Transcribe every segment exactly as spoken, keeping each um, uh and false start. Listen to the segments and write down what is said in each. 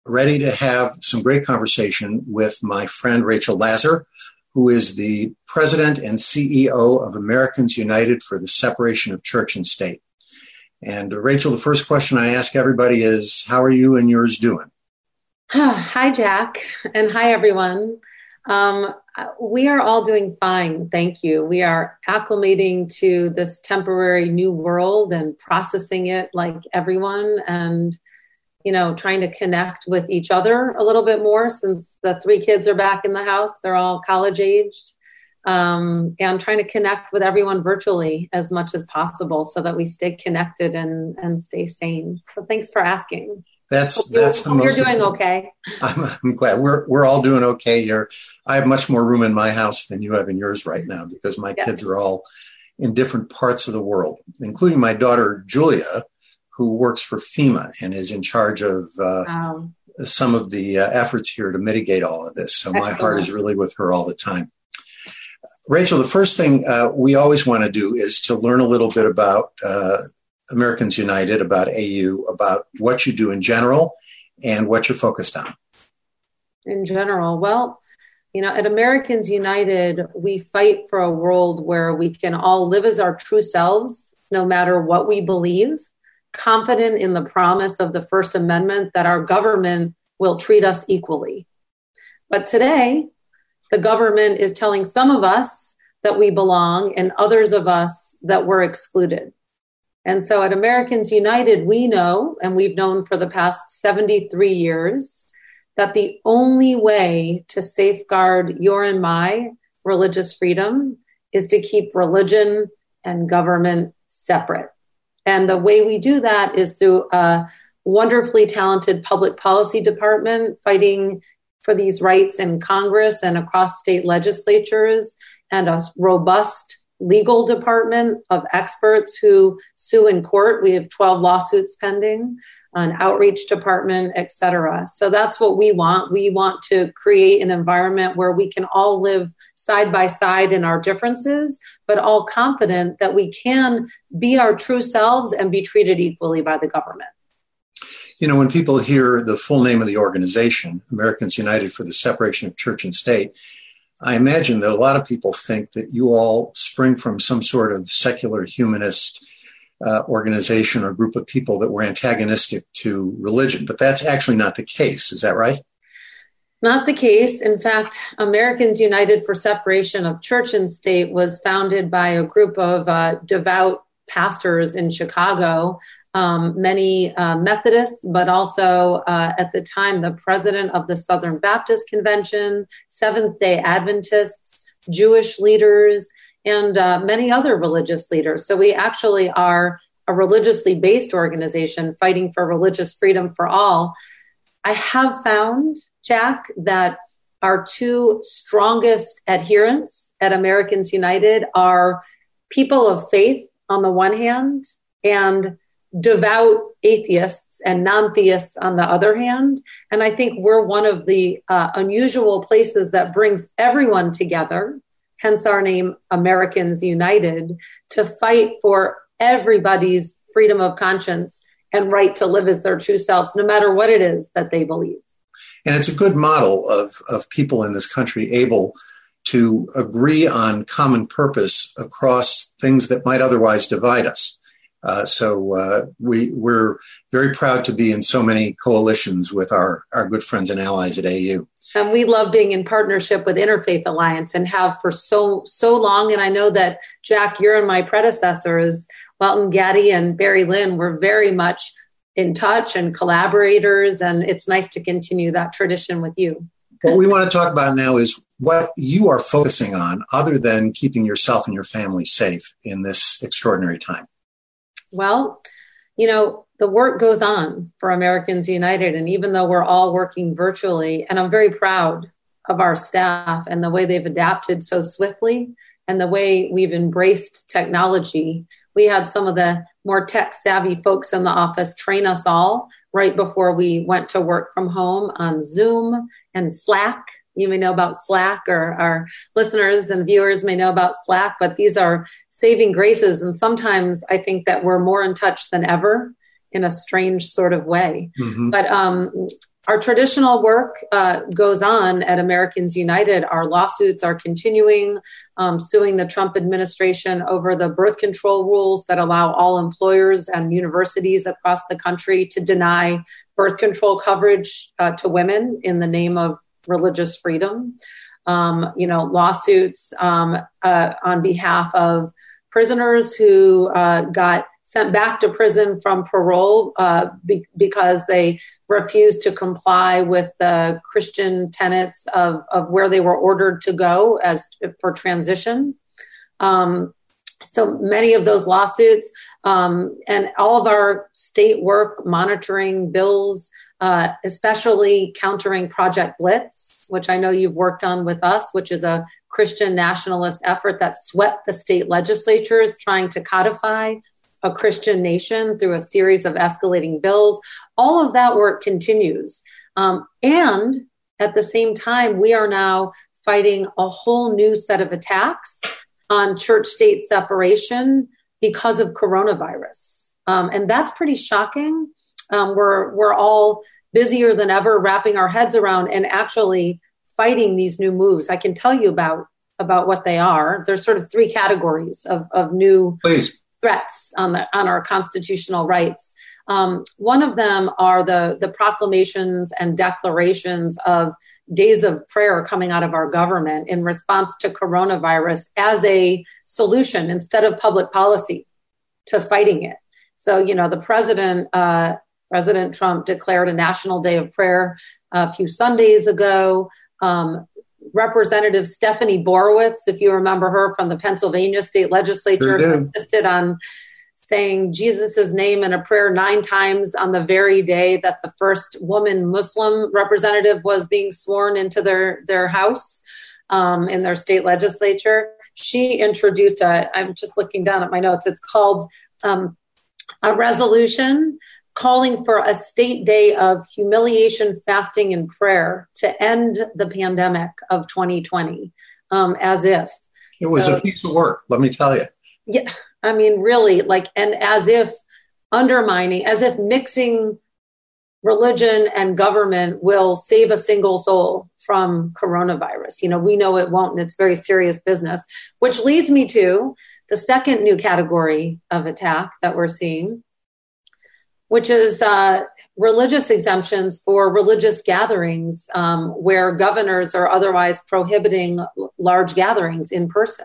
ready to have some great conversation with my friend Rachel Lazar, who is the president and C E O of Americans United for the Separation of Church and State. And uh, Rachel, the first question I ask everybody is, how are you and yours doing? Hi, Jack, and hi, everyone. Um, we are all doing fine, thank you. We are acclimating to this temporary new world and processing it like everyone, and, you know, trying to connect with each other a little bit more since the three kids are back in the house. They're all college aged, um, and trying to connect with everyone virtually as much as possible so that we stay connected and, and stay sane. So thanks for asking. That's hope that's the hope most. You're doing important. okay. I'm, I'm glad we're we're all doing okay here. I have much more room in my house than you have in yours right now because my Yeah. kids are all in different parts of the world, including my daughter Julia, who works for FEMA and is in charge of uh, Wow. some of the uh, efforts here to mitigate all of this. So my heart is really with her all the time. Rachel, the first thing uh, we always want to do is to learn a little bit about uh, Americans United, about A U, about what you do in general and what you're focused on. In general, well, you know, at Americans United, we fight for a world where we can all live as our true selves, no matter what we believe, confident in the promise of the First Amendment that our government will treat us equally. But today, the government is telling some of us that we belong and others of us that we're excluded. And so at Americans United, we know, and we've known for the past seventy-three years, that the only way to safeguard your and my religious freedom is to keep religion and government separate. And the way we do that is through a wonderfully talented public policy department fighting for these rights in Congress and across state legislatures, and a robust legal department of experts who sue in court. We have twelve lawsuits pending, an outreach department, et cetera. So that's what we want. We want to create an environment where we can all live side by side in our differences, but all confident that we can be our true selves and be treated equally by the government. You know, when people hear the full name of the organization, Americans United for the Separation of Church and State, I imagine that a lot of people think that you all spring from some sort of secular humanist uh, organization or group of people that were antagonistic to religion, but that's actually not the case. Is that right? Not the case. In fact, Americans United for Separation of Church and State was founded by a group of uh, devout pastors in Chicago, um, many uh, Methodists, but also uh, at the time, the president of the Southern Baptist Convention, Seventh-day Adventists, Jewish leaders, and uh, many other religious leaders. So we actually are a religiously based organization fighting for religious freedom for all. I have found, Jack, that our two strongest adherents at Americans United are people of faith on the one hand and devout atheists and non-theists on the other hand. And I think we're one of the uh, unusual places that brings everyone together, hence our name, Americans United, to fight for everybody's freedom of conscience and right to live as their true selves, no matter what it is that they believe. And it's a good model of, of people in this country able to agree on common purpose across things that might otherwise divide us. Uh, so uh, we, we're very proud to be in so many coalitions with our, our good friends and allies at A U. And we love being in partnership with Interfaith Alliance and have for so, so long. And I know that, Jack, you're and my predecessors, Welton Gaddy and Barry Lynn, were very much in touch and collaborators. And it's nice to continue that tradition with you. What we want to talk about now is what you are focusing on other than keeping yourself and your family safe in this extraordinary time. Well, you know, the work goes on for Americans United. And even though we're all working virtually, and I'm very proud of our staff and the way they've adapted so swiftly and the way we've embraced technology. We had some of the more tech savvy folks in the office train us all right before we went to work from home on Zoom and Slack. You may know about Slack, or our listeners and viewers may know about Slack, but these are saving graces. And sometimes I think that we're more in touch than ever in a strange sort of way. Mm-hmm. But um, our traditional work uh, goes on at Americans United. Our lawsuits are continuing, um, suing the Trump administration over the birth control rules that allow all employers and universities across the country to deny birth control coverage uh, to women in the name of religious freedom. Um, you know, lawsuits um, uh, on behalf of prisoners who uh, got sent back to prison from parole uh, be- because they refused to comply with the Christian tenets of, of where they were ordered to go as for transition. Um, so many of those lawsuits um, and all of our state work monitoring bills, uh, especially countering Project Blitz, which I know you've worked on with us, which is a Christian nationalist effort that swept the state legislatures trying to codify a Christian nation through a series of escalating bills. All of that work continues. Um, and at the same time, we are now fighting a whole new set of attacks on church-state separation because of coronavirus. Um, and that's pretty shocking. Um, we're, we're all busier than ever wrapping our heads around and actually fighting these new moves. I can tell you about, about what they are. There's sort of three categories of, of new Please. threats on the on our constitutional rights. Um, one of them are the the proclamations and declarations of days of prayer coming out of our government in response to coronavirus as a solution instead of public policy to fighting it. So, you know, the president, uh, President Trump declared a national day of prayer a few Sundays ago. Um, Representative Stephanie Borowitz, if you remember her from the Pennsylvania state legislature, Sure insisted on saying Jesus's name in a prayer nine times on the very day that the first woman Muslim representative was being sworn into their, their house um, in their state legislature. She introduced a, I'm just looking down at my notes, it's called um, a resolution calling for a state day of humiliation, fasting, and prayer to end the pandemic of twenty twenty, um, as if. It was so, a piece of work, let me tell you. Yeah, I mean, really, like, and as if undermining, as if mixing religion and government will save a single soul from coronavirus. You know, we know it won't, and it's very serious business, which leads me to the second new category of attack that we're seeing, which is uh, religious exemptions for religious gatherings um, where governors are otherwise prohibiting l- large gatherings in person.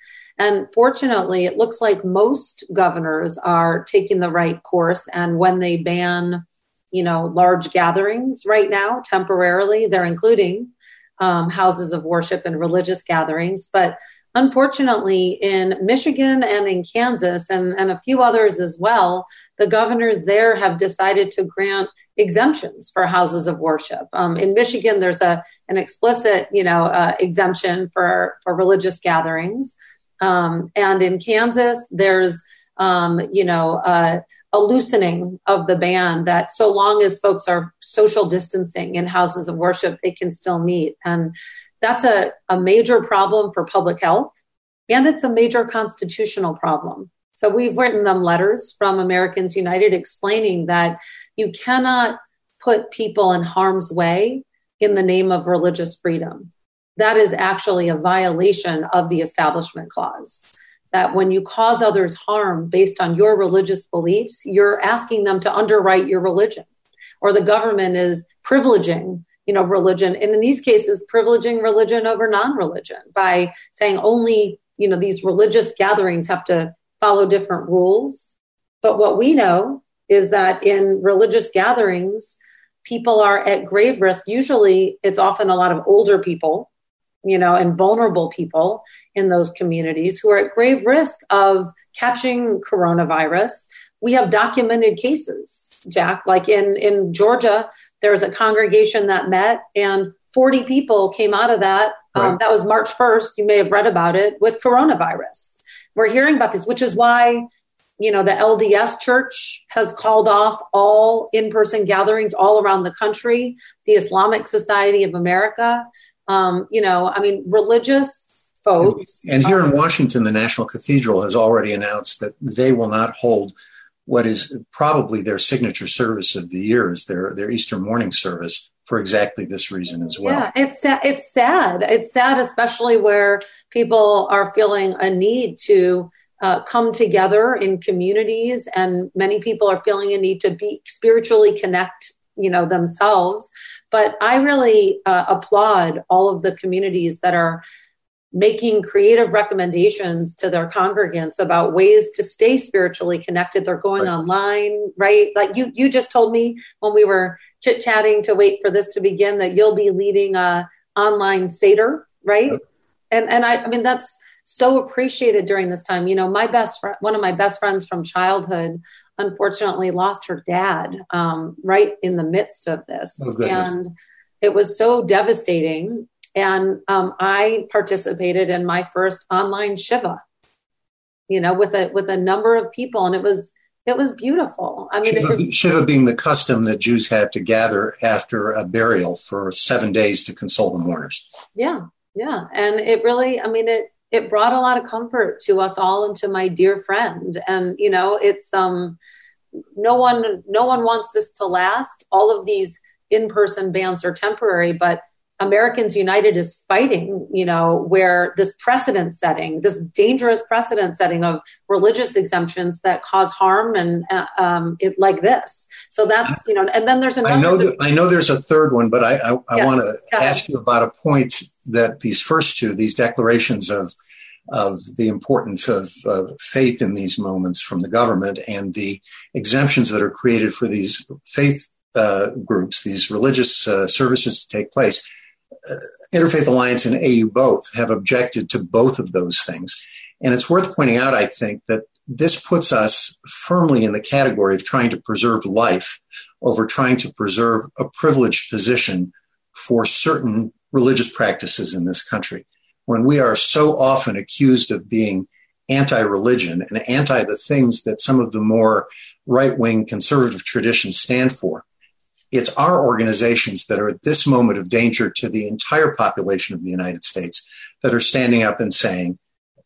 And fortunately, it looks like most governors are taking the right course. And when they ban, you know, large gatherings right now, temporarily, they're including um, houses of worship and religious gatherings. But unfortunately, in Michigan and in Kansas and, and a few others as well, the governors there have decided to grant exemptions for houses of worship. Um, in Michigan, there's a an explicit, you know, uh, exemption for, for religious gatherings. Um, and in Kansas, there's, um, you know, uh, a loosening of the ban that so long as folks are social distancing in houses of worship, they can still meet. And that's a, a major problem for public health, and it's a major constitutional problem. So we've written them letters from Americans United explaining that you cannot put people in harm's way in the name of religious freedom. That is actually a violation of the Establishment Clause, that when you cause others harm based on your religious beliefs, you're asking them to underwrite your religion, or the government is privileging you know, religion, and in these cases, privileging religion over non-religion by saying only, you know, these religious gatherings have to follow different rules. But what we know is that in religious gatherings, people are at grave risk. Usually it's often a lot of older people, you know, and vulnerable people in those communities who are at grave risk of catching coronavirus. We have documented cases, Jack, like in, in Georgia, there was a congregation that met and forty people came out of that. Right. Um, that was March first. You may have read about it with coronavirus. We're hearing about this, which is why, you know, the L D S Church has called off all in-person gatherings all around the country. The Islamic Society of America, um, you know, I mean, religious folks. And, and here um, in Washington, the National Cathedral has already announced that they will not hold what is probably their signature service of the year is their, their Easter morning service for exactly this reason as well. Yeah, it's sad. It's sad. It's sad, especially where people are feeling a need to uh, come together in communities, and many people are feeling a need to be spiritually connect, you know, themselves. But I really uh, applaud all of the communities that are making creative recommendations to their congregants about ways to stay spiritually connected. They're going right. online, right? Like you, you just told me when we were chit-chatting to wait for this to begin that you'll be leading a online Seder, right? Yep. And and I, I mean, that's so appreciated during this time. You know, my best friend, one of my best friends from childhood, unfortunately lost her dad um, right in the midst of this. Oh, goodness. And it was so devastating. And um, I participated in my first online Shiva, you know, with a with a number of people, and it was it was beautiful. I mean, Shiva, it, Shiva being the custom that Jews had to gather after a burial for seven days to console the mourners. Yeah, yeah, and it really, I mean, it it brought a lot of comfort to us all and to my dear friend. And you know, it's um, no one no one wants this to last. All of these in-person bans are temporary, but Americans United is fighting, you know, where this precedent setting, this dangerous precedent setting of religious exemptions that cause harm and uh, um, it like this. So that's, you know, and then there's another. I know that, I know there's a third one, but I, I, I yeah, want to ask you about a point that these first two, these declarations of of the importance of uh, faith in these moments from the government and the exemptions that are created for these faith uh, groups, these religious uh, services to take place. Uh, Interfaith Alliance and A U both have objected to both of those things. And it's worth pointing out, I think, that this puts us firmly in the category of trying to preserve life over trying to preserve a privileged position for certain religious practices in this country. When we are so often accused of being anti-religion and anti the things that some of the more right-wing conservative traditions stand for, it's our organizations that are at this moment of danger to the entire population of the United States that are standing up and saying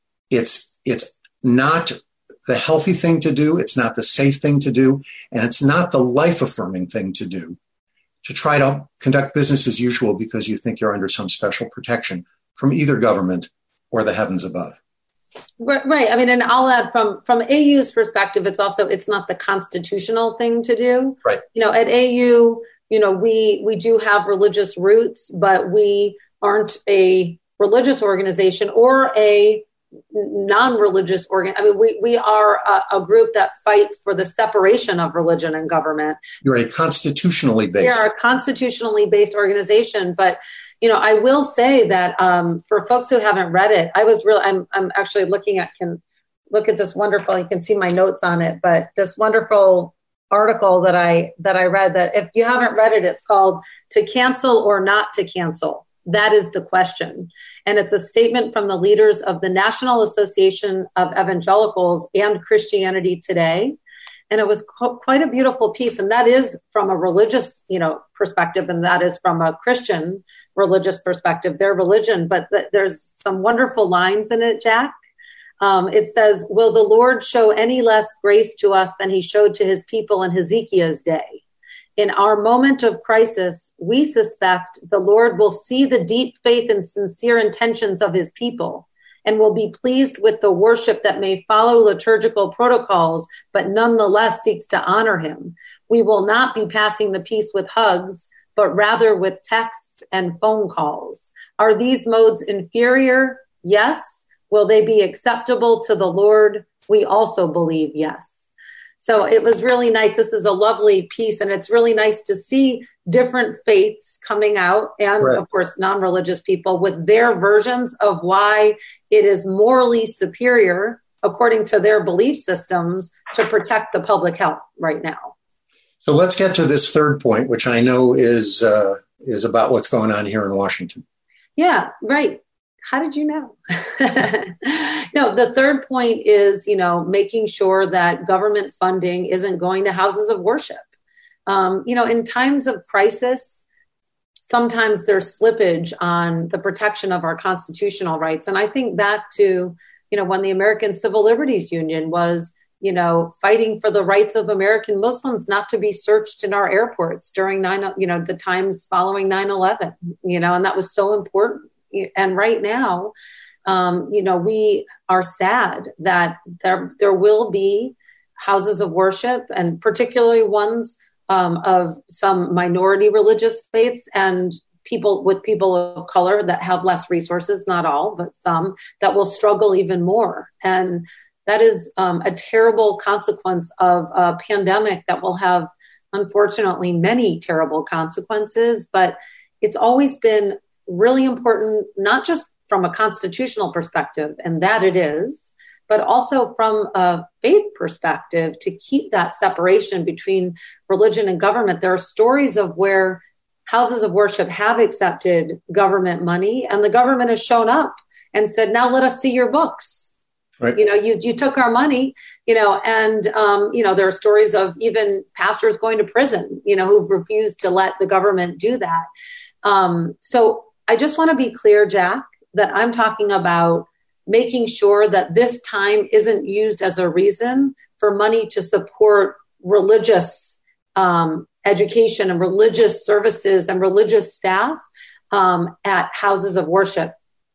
it's it's not the healthy thing to do, it's not the safe thing to do, and it's not the life-affirming thing to do to try to conduct business as usual because you think you're under some special protection from either government or the heavens above. Right. I mean, and I'll add from, from A U's perspective, it's also, it's not the constitutional thing to do. Right. You know, at A U, you know, we, we do have religious roots, but we aren't a religious organization or a non-religious organ. I mean, we, we are a, a group that fights for the separation of religion and government. You're a constitutionally based. We are a constitutionally based organization, but you know, I will say that um, for folks who haven't read it, I was real. I'm I'm actually looking at can look at this wonderful. You can see my notes on it, but this wonderful article that I that I read. That if you haven't read it, it's called "To Cancel or Not to Cancel." That is the question, and it's a statement from the leaders of the National Association of Evangelicals and Christianity Today. And it was co- quite a beautiful piece. And that is from a religious, you know, perspective. And that is from a Christian religious perspective, their religion. But th- there's some wonderful lines in it, Jack. Um, it says, will the Lord show any less grace to us than he showed to his people in Hezekiah's day? In our moment of crisis, we suspect the Lord will see the deep faith and sincere intentions of his people and will be pleased with the worship that may follow liturgical protocols, but nonetheless seeks to honor him. We will not be passing the peace with hugs, but rather with texts and phone calls. Are these modes inferior? Yes. Will they be acceptable to the Lord? We also believe yes. So it was really nice. This is a lovely piece, and it's really nice to see different faiths coming out and, right. of course, non-religious people with their versions of why it is morally superior, according to their belief systems, to protect the public health right now. So let's get to this third point, which I know is uh, is about what's going on here in Washington. Yeah, right. How did you know? No, the third point is, you know, making sure that government funding isn't going to houses of worship. Um, you know, in times of crisis, sometimes there's slippage on the protection of our constitutional rights. And I think back to, you know, when the American Civil Liberties Union was you know, fighting for the rights of American Muslims not to be searched in our airports during nine, you know, the times following nine eleven, you know, and that was so important. And right now, um, you know, we are sad that there, there will be houses of worship, and particularly ones um, of some minority religious faiths and people with people of color that have less resources, not all, but some, that will struggle even more. And that is um, a terrible consequence of a pandemic that will have, unfortunately, many terrible consequences. But it's always been really important, not just from a constitutional perspective, and that it is, but also from a faith perspective, to keep that separation between religion and government. There are stories of where houses of worship have accepted government money, and the government has shown up and said, now let us see your books. Right. You know, you you took our money, you know, and, um, you know, there are stories of even pastors going to prison, you know, who've refused to let the government do that. Um, so I just want to be clear, Jack, that I'm talking about making sure that this time isn't used as a reason for money to support religious um, education and religious services and religious staff um, at houses of worship.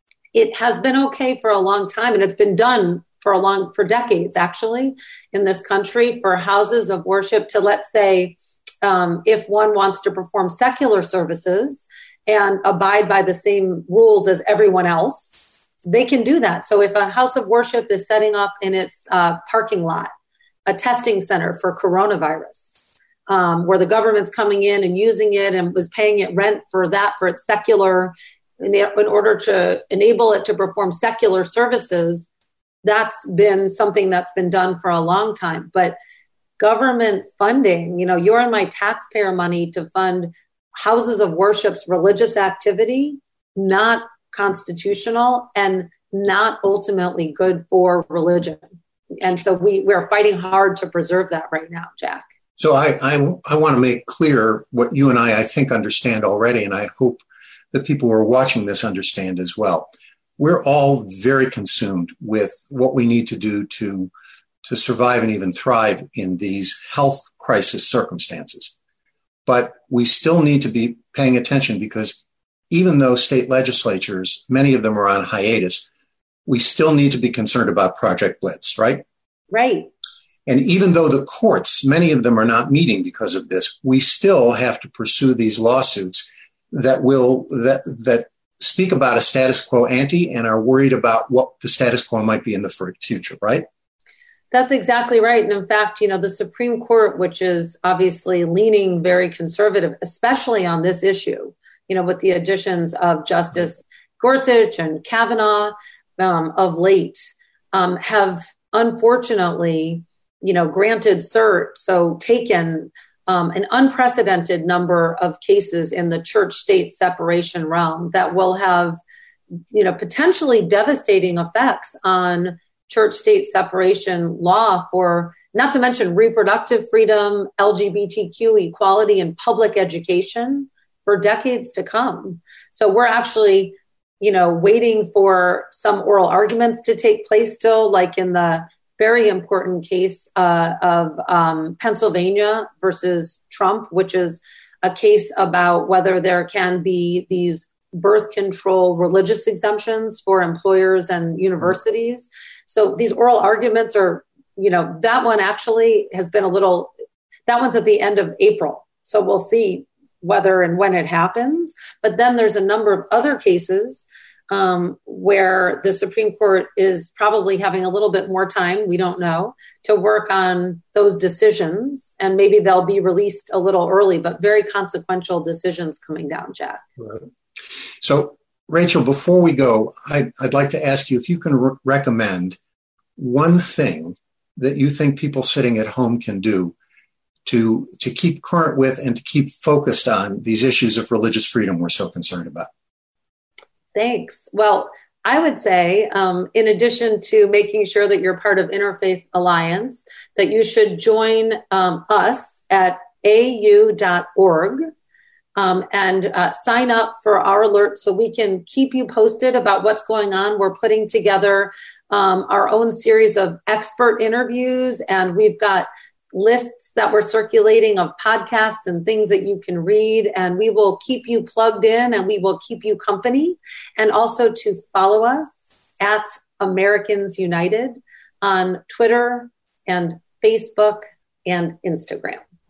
It has been okay for a long time, and it's been done for a long, for decades, actually, in this country, for houses of worship to, let's say, um, if one wants to perform secular services and abide by the same rules as everyone else, they can do that. So if a house of worship is setting up in its uh, parking lot a testing center for coronavirus, um, where the government's coming in and using it and was paying it rent for that, for its secular, in, in order to enable it to perform secular services, that's been something that's been done for a long time. But government funding, you know, you're in my taxpayer money to fund houses of worship's religious activity, not constitutional and not ultimately good for religion. And so we, we're fighting hard to preserve that right now, Jack. So I, I, I want to make clear what you and I, I think, understand already, and I hope that people who are watching this understand as well. We're all very consumed with what we need to do to, to survive and even thrive in these health crisis circumstances. But we still need to be paying attention, because even though state legislatures, many of them are on hiatus, we still need to be concerned about Project Blitz, right? Right. And even though the courts, many of them are not meeting because of this, we still have to pursue these lawsuits that will, that, that speak about a status quo ante and are worried about what the status quo might be in the future, right? That's exactly right. And in fact, you know, the Supreme Court, which is obviously leaning very conservative, especially on this issue, you know, with the additions of Justice Gorsuch and Kavanaugh um, of late, um, have unfortunately, you know, granted cert, so taken um, an unprecedented number of cases in the church-state separation realm that will have, you know, potentially devastating effects on church-state separation law, for not to mention reproductive freedom, L G B T Q equality, and public education for decades to come. So we're actually, you know, waiting for some oral arguments to take place still, like in the very important case uh, of um, Pennsylvania versus Trump, which is a case about whether there can be these birth control religious exemptions for employers and universities. So these oral arguments are, you know, that one actually has been a little, that one's at the end of April. So we'll see whether and when it happens. But then there's a number of other cases um, where the Supreme Court is probably having a little bit more time, we don't know, to work on those decisions. And maybe they'll be released a little early, but very consequential decisions coming down, Jack. Right. So, Rachel, before we go, I'd, I'd like to ask you if you can re- recommend one thing that you think people sitting at home can do to, to keep current with and to keep focused on these issues of religious freedom we're so concerned about. Thanks. Well, I would say, um, in addition to making sure that you're part of Interfaith Alliance, that you should join um, us at A U dot org. Um, and uh, sign up for our alerts so we can keep you posted about what's going on. We're putting together um, our own series of expert interviews, and we've got lists that we're circulating of podcasts and things that you can read, and we will keep you plugged in and we will keep you company. And also to follow us at Americans United on Twitter and Facebook and Instagram.